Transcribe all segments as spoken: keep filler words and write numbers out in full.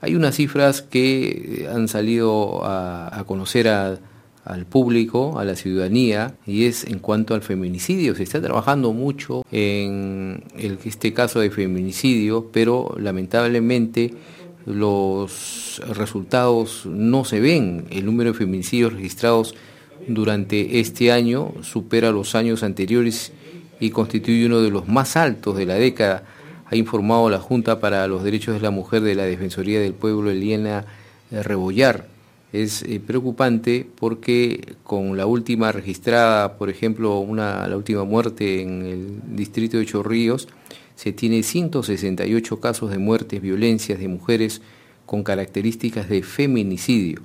Hay unas cifras que han salido a, a conocer a, al público, a la ciudadanía, y es en cuanto al feminicidio. Se está trabajando mucho en el, este caso de feminicidio, pero lamentablemente los resultados no se ven. El número de feminicidios registrados durante este año supera los años anteriores y constituye uno de los más altos de la década, ha informado la Junta para los Derechos de la Mujer de la Defensoría del Pueblo, Eliana Rebollar. Es eh, preocupante porque con la última registrada, por ejemplo, una, la última muerte en el distrito de Chorrillos, se tiene ciento sesenta y ocho casos de muertes, violencias de mujeres con características de feminicidio.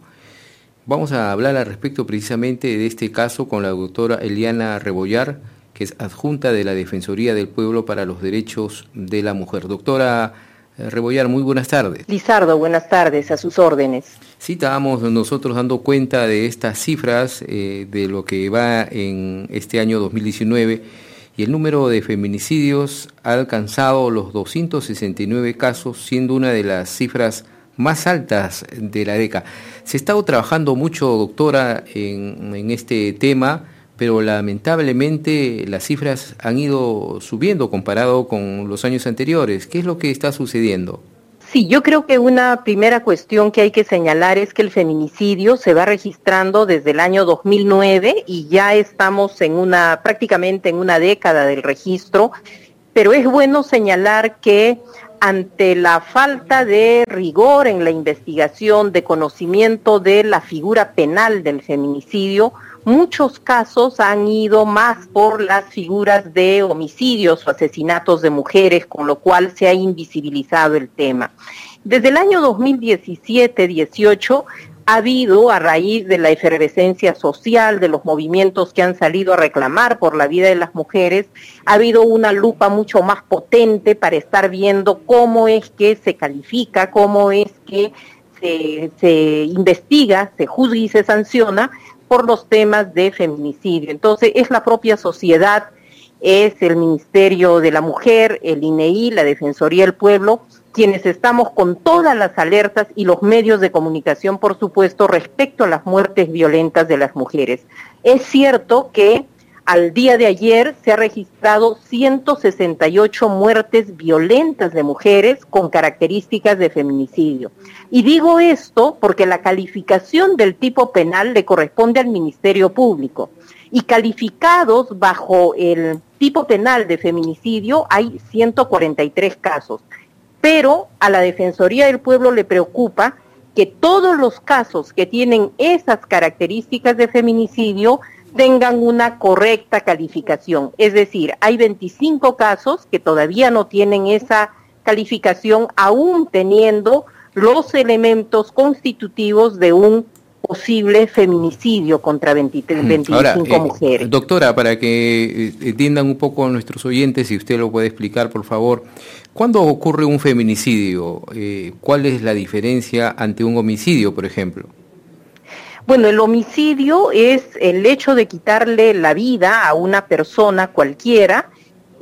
Vamos a hablar al respecto precisamente de este caso con la doctora Eliana Rebollar, que es adjunta de la Defensoría del Pueblo para los Derechos de la Mujer. Doctora Rebollar, muy buenas tardes. Lizardo, buenas tardes, a sus órdenes. Sí, estábamos nosotros dando cuenta de estas cifras, eh, de lo que va en este año dos mil diecinueve, y el número de feminicidios ha alcanzado los doscientos sesenta y nueve casos, siendo una de las cifras más altas de la década. Se ha estado trabajando mucho, doctora, en, en este tema, pero lamentablemente las cifras han ido subiendo comparado con los años anteriores. ¿Qué es lo que está sucediendo? Sí, yo creo que una primera cuestión que hay que señalar es que el feminicidio se va registrando desde el año dos mil nueve y ya estamos en una prácticamente en una década del registro, pero es bueno señalar que ante la falta de rigor en la investigación, de conocimiento de la figura penal del feminicidio, muchos casos han ido más por las figuras de homicidios o asesinatos de mujeres, con lo cual se ha invisibilizado el tema. Desde el año dos mil diecisiete dieciocho ha habido, a raíz de la efervescencia social, de los movimientos que han salido a reclamar por la vida de las mujeres, ha habido una lupa mucho más potente para estar viendo cómo es que se califica, cómo es que se, se investiga, se juzga y se sanciona por los temas de feminicidio. Entonces es la propia sociedad, es el Ministerio de la Mujer, el I N E I, la Defensoría del Pueblo, quienes estamos con todas las alertas y los medios de comunicación, por supuesto, respecto a las muertes violentas de las mujeres. Es cierto que al día de ayer se ha registrado ciento sesenta y ocho muertes violentas de mujeres con características de feminicidio. Y digo esto porque la calificación del tipo penal le corresponde al Ministerio Público. Y calificados bajo el tipo penal de feminicidio hay ciento cuarenta y tres casos. Pero a la Defensoría del Pueblo le preocupa que todos los casos que tienen esas características de feminicidio tengan una correcta calificación. Es decir, hay veinticinco casos que todavía no tienen esa calificación, aún teniendo los elementos constitutivos de un posible feminicidio contra veintitrés, veinticinco Ahora, eh, mujeres. Doctora, para que entiendan un poco a nuestros oyentes, si usted lo puede explicar, por favor, ¿cuándo ocurre un feminicidio? Eh, ¿Cuál es la diferencia ante un homicidio, por ejemplo? Bueno, el homicidio es el hecho de quitarle la vida a una persona cualquiera,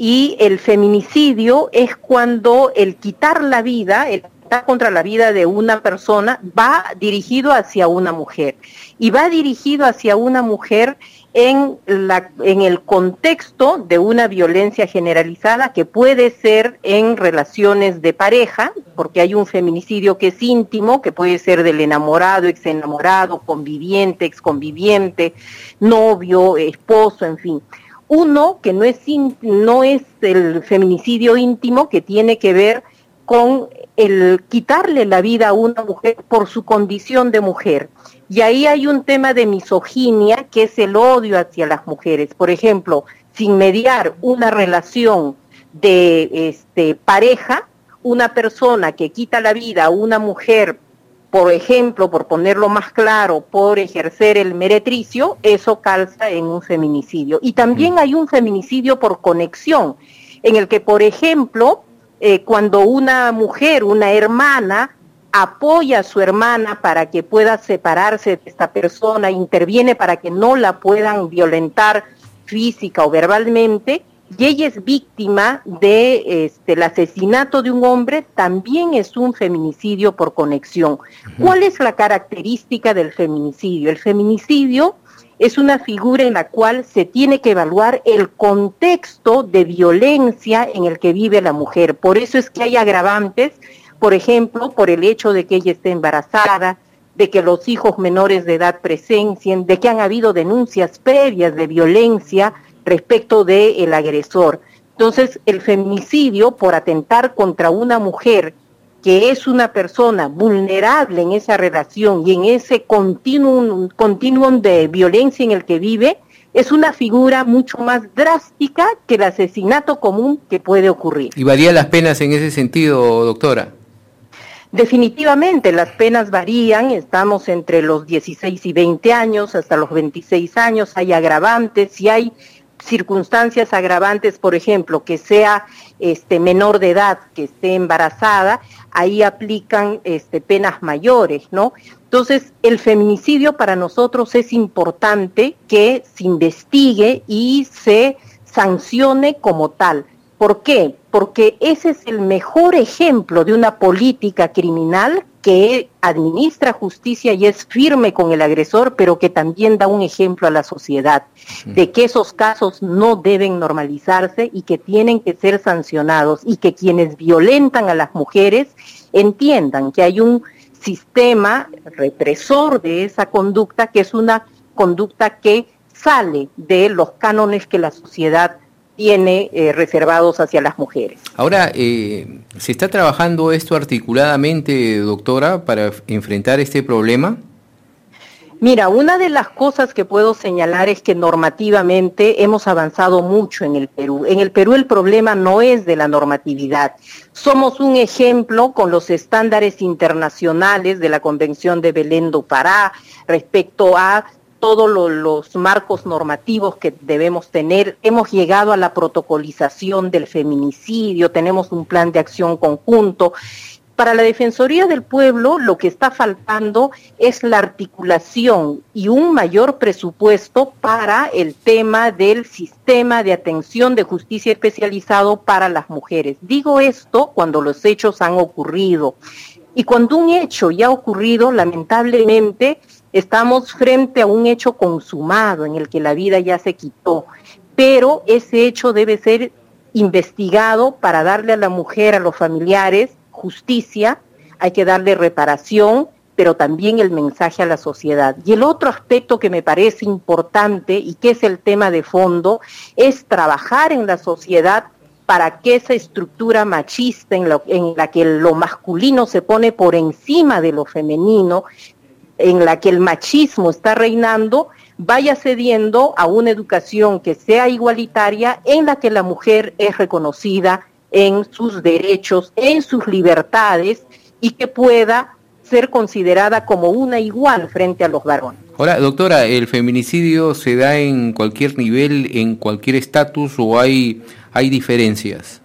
y el feminicidio es cuando el quitar la vida, el atentar contra la vida de una persona, va dirigido hacia una mujer. Y va dirigido hacia una mujer en, la, en el contexto de una violencia generalizada que puede ser en relaciones de pareja, porque hay un feminicidio que es íntimo, que puede ser del enamorado, exenamorado, conviviente, exconviviente, novio, esposo, en fin. Uno que no es, no es el feminicidio íntimo, que tiene que ver con el quitarle la vida a una mujer por su condición de mujer. Y ahí hay un tema de misoginia, que es el odio hacia las mujeres. Por ejemplo, sin mediar una relación de este, pareja, una persona que quita la vida a una mujer, por ejemplo, por ponerlo más claro, por ejercer el meretricio, eso calza en un feminicidio. Y también hay un feminicidio por conexión, en el que, por ejemplo, eh, cuando una mujer, una hermana, apoya a su hermana para que pueda separarse de esta persona, interviene para que no la puedan violentar física o verbalmente, y ella es víctima de este, el asesinato de un hombre, también es un feminicidio por conexión. ¿Cuál es la característica del feminicidio? El feminicidio es una figura en la cual se tiene que evaluar el contexto de violencia en el que vive la mujer. Por eso es que hay agravantes, por ejemplo, por el hecho de que ella esté embarazada, de que los hijos menores de edad presencien, de que han habido denuncias previas de violencia respecto del agresor. Entonces, el feminicidio, por atentar contra una mujer que es una persona vulnerable en esa relación y en ese continuum, continuum de violencia en el que vive, es una figura mucho más drástica que el asesinato común que puede ocurrir. ¿Y varían las penas en ese sentido, doctora? Definitivamente, las penas varían, estamos entre los dieciséis y veinte años, hasta los veintiséis años, hay agravantes y hay circunstancias agravantes, por ejemplo, que sea este menor de edad, que esté embarazada, ahí aplican este penas mayores, ¿no? Entonces, el feminicidio para nosotros es importante que se investigue y se sancione como tal. ¿Por qué? Porque ese es el mejor ejemplo de una política criminal que administra justicia y es firme con el agresor, pero que también da un ejemplo a la sociedad de que esos casos no deben normalizarse y que tienen que ser sancionados, y que quienes violentan a las mujeres entiendan que hay un sistema represor de esa conducta, que es una conducta que sale de los cánones que la sociedad tiene eh, reservados hacia las mujeres. Ahora, eh, ¿se está trabajando esto articuladamente, doctora, para enfrentar este problema? Mira, una de las cosas que puedo señalar es que normativamente hemos avanzado mucho en el Perú. En el Perú el problema no es de la normatividad. Somos un ejemplo con los estándares internacionales de la Convención de Belém do Pará respecto a todos lo, los marcos normativos que debemos tener. Hemos llegado a la protocolización del feminicidio, tenemos un plan de acción conjunto. Para la Defensoría del Pueblo lo que está faltando es la articulación y un mayor presupuesto para el tema del sistema de atención de justicia especializado para las mujeres. Digo esto cuando los hechos han ocurrido. Y cuando un hecho ya ha ocurrido, lamentablemente, estamos frente a un hecho consumado en el que la vida ya se quitó, pero ese hecho debe ser investigado para darle a la mujer, a los familiares, justicia, hay que darle reparación, pero también el mensaje a la sociedad. Y el otro aspecto que me parece importante y que es el tema de fondo es trabajar en la sociedad para que esa estructura machista en, lo, en la que lo masculino se pone por encima de lo femenino, en la que el machismo está reinando, vaya cediendo a una educación que sea igualitaria, en la que la mujer es reconocida en sus derechos, en sus libertades, y que pueda ser considerada como una igual frente a los varones. Ahora, doctora, ¿el feminicidio se da en cualquier nivel, en cualquier estatus, o hay, hay diferencias?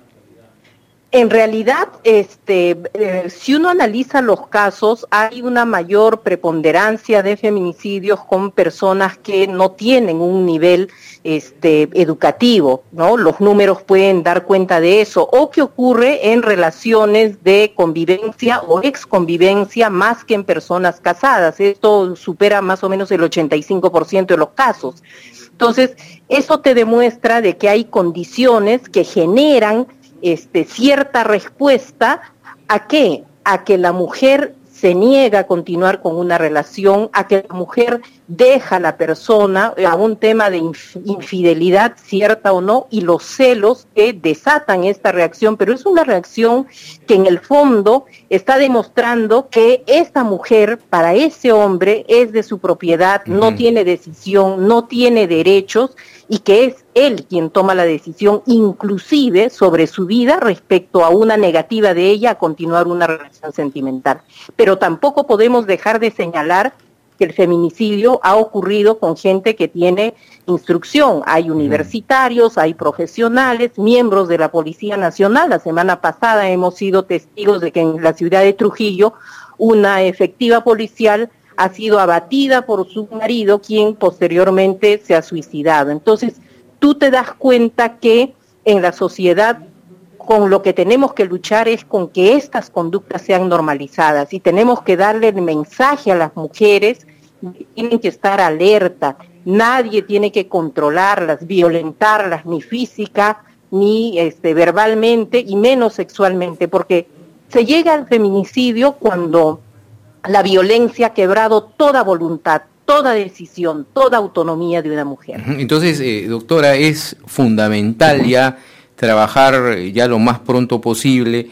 En realidad, este, eh, si uno analiza los casos, hay una mayor preponderancia de feminicidios con personas que no tienen un nivel este, educativo, ¿no? Los números pueden dar cuenta de eso, o que ocurre en relaciones de convivencia o exconvivencia más que en personas casadas. Esto supera más o menos el ochenta y cinco por ciento de los casos. Entonces, eso te demuestra de que hay condiciones que generan Este, cierta respuesta a qué, a que la mujer se niega a continuar con una relación, a que la mujer deja a la persona, a un tema de inf- infidelidad cierta o no, y los celos que desatan esta reacción, pero es una reacción que en el fondo está demostrando que esta mujer para ese hombre es de su propiedad, uh-huh. no tiene decisión, no tiene derechos, y que es él quien toma la decisión inclusive sobre su vida respecto a una negativa de ella a continuar una relación sentimental. Pero tampoco podemos dejar de señalar que el feminicidio ha ocurrido con gente que tiene instrucción. Hay universitarios, hay profesionales, miembros de la Policía Nacional. La semana pasada hemos sido testigos de que en la ciudad de Trujillo una efectiva policial ha sido abatida por su marido, quien posteriormente se ha suicidado. Entonces, tú te das cuenta que en la sociedad, con lo que tenemos que luchar es con que estas conductas sean normalizadas y tenemos que darle el mensaje a las mujeres, tienen que estar alerta, nadie tiene que controlarlas, violentarlas, ni física, ni este, verbalmente, y menos sexualmente, porque se llega al feminicidio cuando la violencia ha quebrado toda voluntad, toda decisión, toda autonomía de una mujer. Entonces, eh, doctora, es fundamental ya trabajar ya lo más pronto posible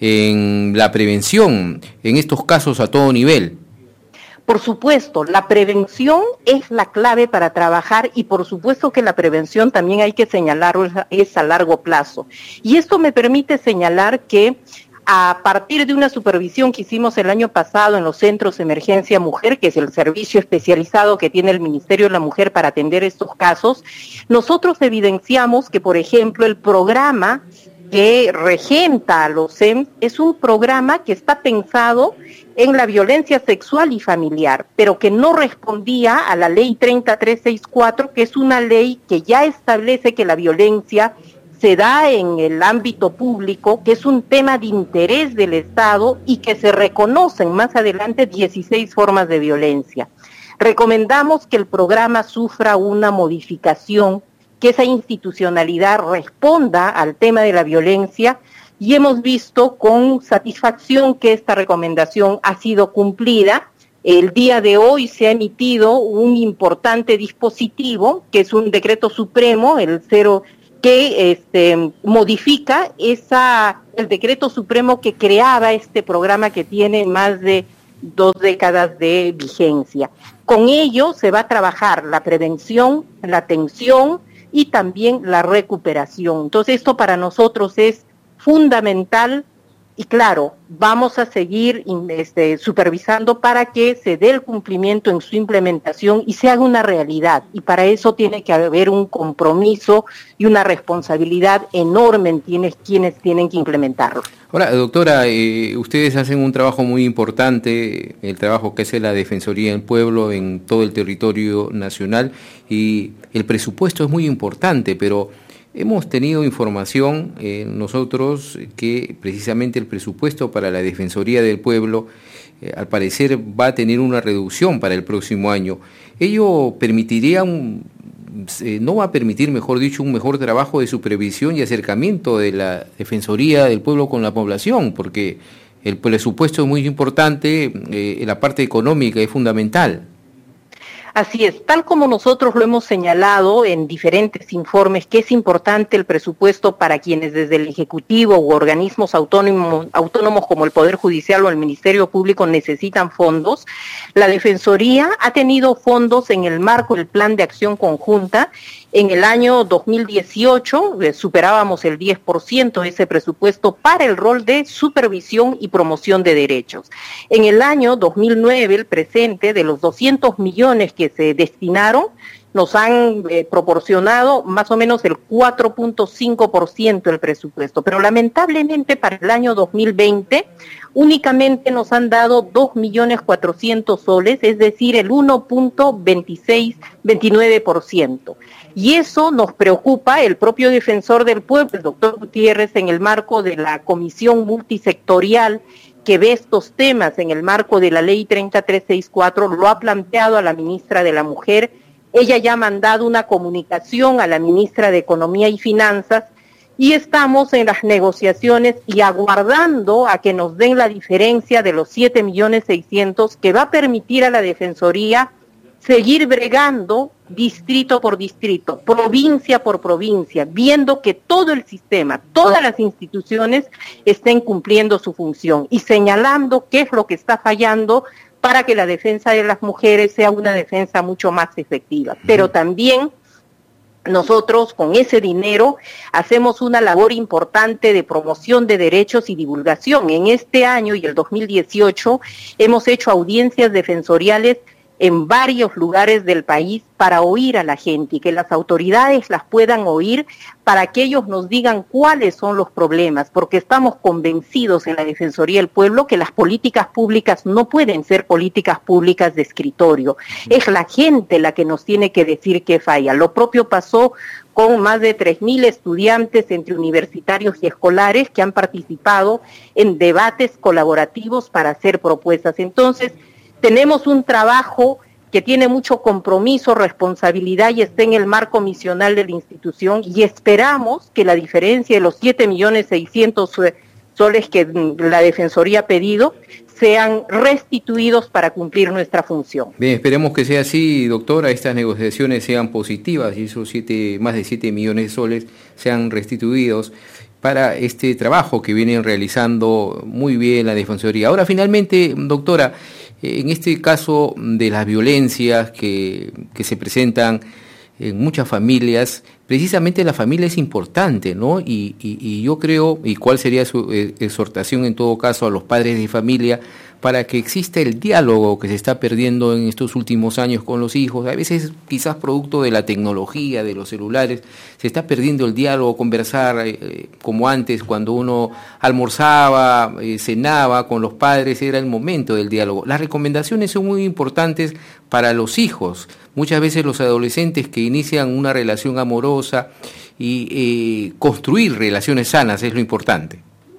en la prevención, en estos casos a todo nivel. Por supuesto, la prevención es la clave para trabajar y por supuesto que la prevención también hay que señalarlo, es a largo plazo. Y esto me permite señalar que a partir de una supervisión que hicimos el año pasado en los centros de emergencia mujer, que es el servicio especializado que tiene el Ministerio de la Mujer para atender estos casos, nosotros evidenciamos que, por ejemplo, el programa que regenta a los C E M es un programa que está pensado en la violencia sexual y familiar, pero que no respondía a la ley treinta y tres sesenta y cuatro, que es una ley que ya establece que la violencia se da en el ámbito público, que es un tema de interés del Estado y que se reconocen más adelante dieciséis formas de violencia. Recomendamos que el programa sufra una modificación, que esa institucionalidad responda al tema de la violencia, y hemos visto con satisfacción que esta recomendación ha sido cumplida. El día de hoy se ha emitido un importante dispositivo, que es un decreto supremo, el cero, que este, modifica esa, el decreto supremo que creaba este programa que tiene más de dos décadas de vigencia. Con ello se va a trabajar la prevención, la atención y también la recuperación. Entonces esto para nosotros es fundamental y claro, vamos a seguir este, supervisando para que se dé el cumplimiento en su implementación y se haga una realidad, y para eso tiene que haber un compromiso y una responsabilidad enorme en quienes, quienes tienen que implementarlo. Ahora, doctora, eh, ustedes hacen un trabajo muy importante, el trabajo que hace la Defensoría del Pueblo en todo el territorio nacional, y el presupuesto es muy importante, pero hemos tenido información eh, nosotros que precisamente el presupuesto para la Defensoría del Pueblo eh, al parecer va a tener una reducción para el próximo año. ¿Ello permitiría un, eh, no va a permitir, mejor dicho, un mejor trabajo de supervisión y acercamiento de la Defensoría del Pueblo con la población? Porque el presupuesto es muy importante, eh, la parte económica es fundamental. Así es, tal como nosotros lo hemos señalado en diferentes informes, que es importante el presupuesto para quienes desde el Ejecutivo u organismos autónomos, autónomos como el Poder Judicial o el Ministerio Público necesitan fondos. La Defensoría ha tenido fondos en el marco del Plan de Acción Conjunta. En el año dos mil dieciocho eh, superábamos el diez por ciento de ese presupuesto para el rol de supervisión y promoción de derechos. En el año dos mil nueve, el presente, de los doscientos millones que se destinaron, nos han eh, proporcionado más o menos el cuatro punto cinco por ciento del presupuesto, pero lamentablemente para el año dos mil veinte únicamente nos han dado dos millones cuatrocientos soles, es decir, el uno punto veintiséis, veintinueve por ciento. Y eso nos preocupa. El propio defensor del pueblo, el doctor Gutiérrez, en el marco de la comisión multisectorial que ve estos temas en el marco de la ley treinta y tres sesenta y cuatro, lo ha planteado a la ministra de la Mujer. Ella ya ha mandado una comunicación a la ministra de Economía y Finanzas y estamos en las negociaciones y aguardando a que nos den la diferencia de los siete millones seiscientos que va a permitir a la Defensoría seguir bregando distrito por distrito, provincia por provincia, viendo que todo el sistema, todas las instituciones estén cumpliendo su función y señalando qué es lo que está fallando para que la defensa de las mujeres sea una defensa mucho más efectiva. Pero también nosotros con ese dinero hacemos una labor importante de promoción de derechos y divulgación. En este año y el dos mil dieciocho hemos hecho audiencias defensoriales en varios lugares del país para oír a la gente y que las autoridades las puedan oír para que ellos nos digan cuáles son los problemas, porque estamos convencidos en la Defensoría del Pueblo que las políticas públicas no pueden ser políticas públicas de escritorio. Es la gente la que nos tiene que decir qué falla. Lo propio pasó con más de tres mil estudiantes entre universitarios y escolares que han participado en debates colaborativos para hacer propuestas. Entonces, tenemos un trabajo que tiene mucho compromiso, responsabilidad y está en el marco misional de la institución y esperamos que la diferencia de los siete millones seiscientos soles que la Defensoría ha pedido sean restituidos para cumplir nuestra función. Bien, esperemos que sea así, doctora, estas negociaciones sean positivas y esos siete, más de siete millones de soles sean restituidos para este trabajo que vienen realizando muy bien la Defensoría. Ahora, finalmente, doctora, en este caso de las violencias que, que se presentan en muchas familias, precisamente la familia es importante, ¿no? Y, y, y yo creo, y cuál sería su exhortación en todo caso a los padres de familia, para que exista el diálogo que se está perdiendo en estos últimos años con los hijos, a veces quizás producto de la tecnología, de los celulares, se está perdiendo el diálogo, conversar eh, como antes, cuando uno almorzaba, eh, cenaba con los padres, era el momento del diálogo. Las recomendaciones son muy importantes para los hijos, muchas veces los adolescentes que inician una relación amorosa y eh, construir relaciones sanas es lo importante.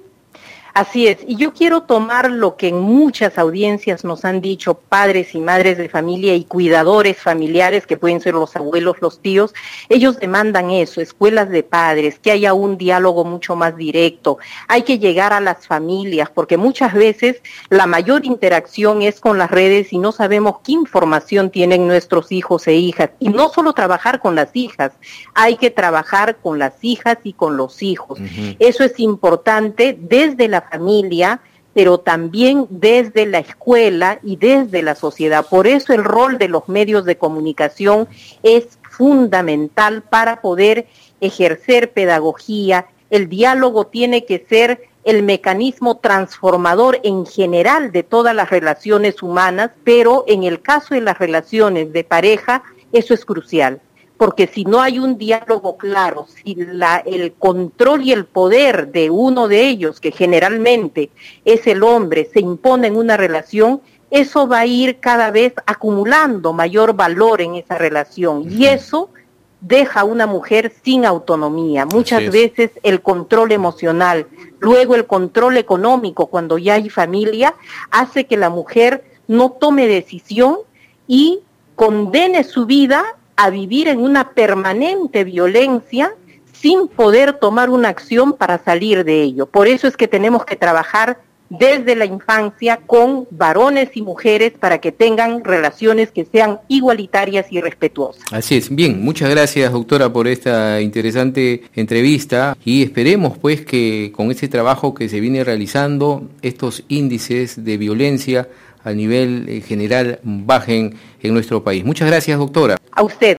Así es, y yo quiero tomar lo que en muchas audiencias nos han dicho padres y madres de familia y cuidadores familiares, que pueden ser los abuelos, los tíos. Ellos demandan eso, escuelas de padres, que haya un diálogo mucho más directo. Hay que llegar a las familias, porque muchas veces la mayor interacción es con las redes y no sabemos qué información tienen nuestros hijos e hijas. Y no solo trabajar con las hijas, hay que trabajar con las hijas y con los hijos. Uh-huh. Eso es importante desde la familia, pero también desde la escuela y desde la sociedad. Por eso el rol de los medios de comunicación es fundamental para poder ejercer pedagogía. El diálogo tiene que ser el mecanismo transformador en general de todas las relaciones humanas, pero en el caso de las relaciones de pareja, eso es crucial. Porque si no hay un diálogo claro, si la, el control y el poder de uno de ellos, que generalmente es el hombre, se impone en una relación, eso va a ir cada vez acumulando mayor valor en esa relación. Y eso deja a una mujer sin autonomía. Muchas veces el control emocional, luego el control económico, cuando ya hay familia, hace que la mujer no tome decisión y condene su vida a vivir en una permanente violencia sin poder tomar una acción para salir de ello. Por eso es que tenemos que trabajar desde la infancia con varones y mujeres para que tengan relaciones que sean igualitarias y respetuosas. Así es. Bien, muchas gracias, doctora, por esta interesante entrevista y esperemos pues que con este trabajo que se viene realizando, estos índices de violencia a nivel general bajen en nuestro país. Muchas gracias, doctora. A usted.